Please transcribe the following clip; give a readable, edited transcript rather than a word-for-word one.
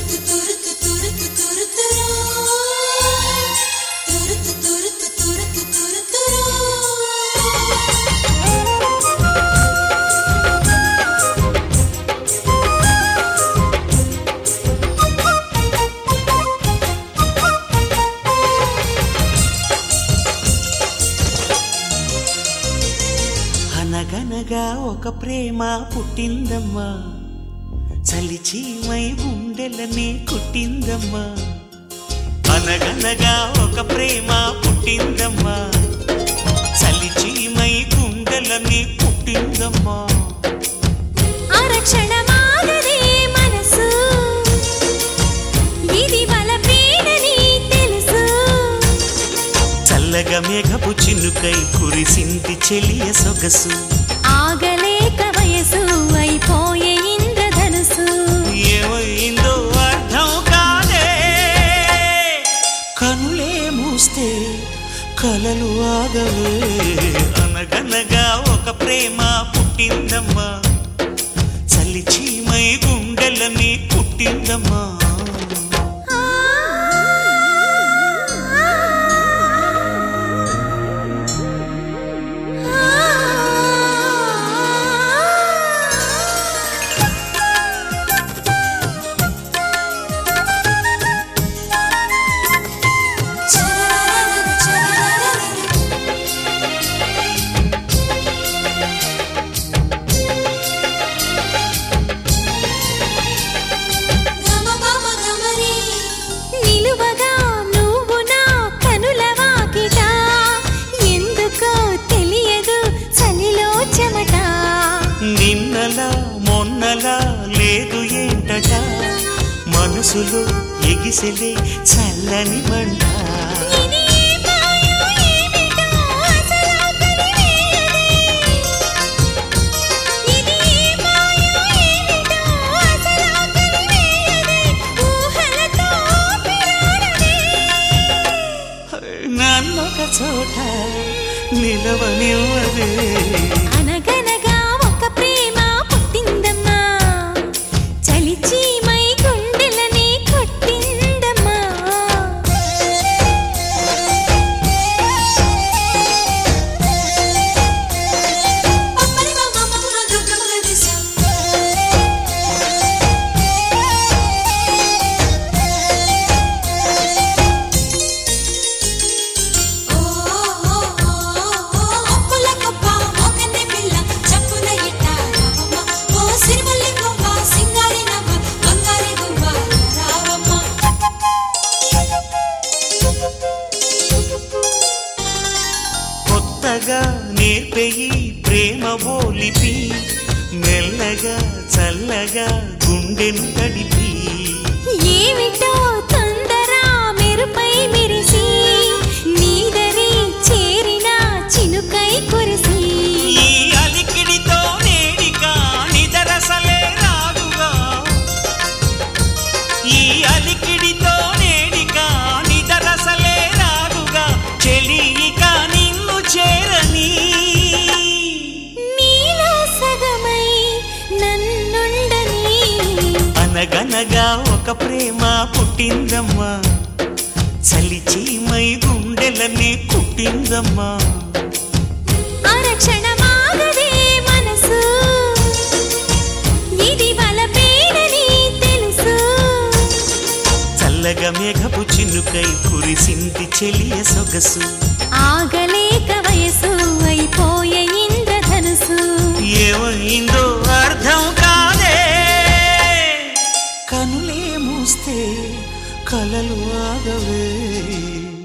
అనగనగా ఒక ప్రేమ పుట్టిందమ్మా, చలిచీమై గుండెలని కుట్టిందమ్మా. అనగనగా ఒక ప్రేమ పుట్టిందమ్మా, చలిచీమై గుండెలని కుట్టిందమ్మా. ఆరక్షణమాగదే మనసు, ఇది బలపీడని తెలుసు. చల్లగా మేఘపు చినుకై కురిసింది చెలియ సొగసు, ఆగలేక వయసు అయిపోయే ఇంద్రధనుసు. ఏమైందో అర్థం కాదే, కనులే మూస్తే కలలు ఆగవే. అనగనగా ఒక ప్రేమ పుట్టిందమ్మా, చలిచీమై గుండెలని కుట్టిందమ్మా. నిన్నలా మొన్నలా లేదు ఏంటట, మనసులో ఎగిసెలే చల్లని మంట. నన్నొక చోట నిలవనివ్వదే. అనగనగా ఒక ప్రేమ పుట్టిందమ్మా, చలిచీమై గుండెలని కొట్టిందమ్మా. కొత్తగా నేర్పేయి ప్రేమ బోలిపి, మెల్లగా చల్లగా గుండెను తడిపి. ఏమిటో తొందర మెరుపై మెరిసి, నీదరి చేరిన చినుకై కురిసి. ఈ అలికిడితో నేడిగా నిదరసలే రాదుగా, ఈ అలికిడితో నేడిగా నిదరసలే రాదుగా. చెలియిగా నిన్ను చేరని, నీలో సగమై నన్నుండని. అనగనగా ఒక ప్రేమ పుట్టిందమ్మా, చలిచీమై గుండెలని కుట్టిందమ్మా. ఆరక్షణమాగదే మనసు, ఇది బలపీడని తెలుసు. చల్లగా మేఘపు చినుకై కురిసింది చెలియ సొగసు, ఆగలేక వయసు అయిపోయే ఇంద్రధనుసు. ఏమైందో అర్థం కాదే, కనులే మూస్తే కలలు ఆగవే.